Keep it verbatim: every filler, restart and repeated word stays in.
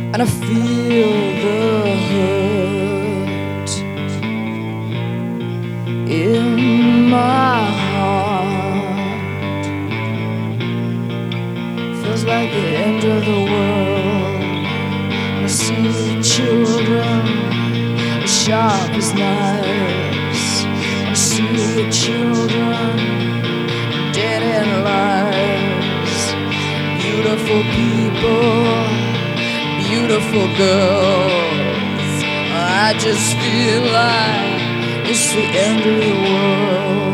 and I feel the hurt in my heart. Feels like the end of the world. I see the children as sharp as knives. I see the children dead in lives. Beautiful people, beautiful girls. I just feel like it's the end of the world.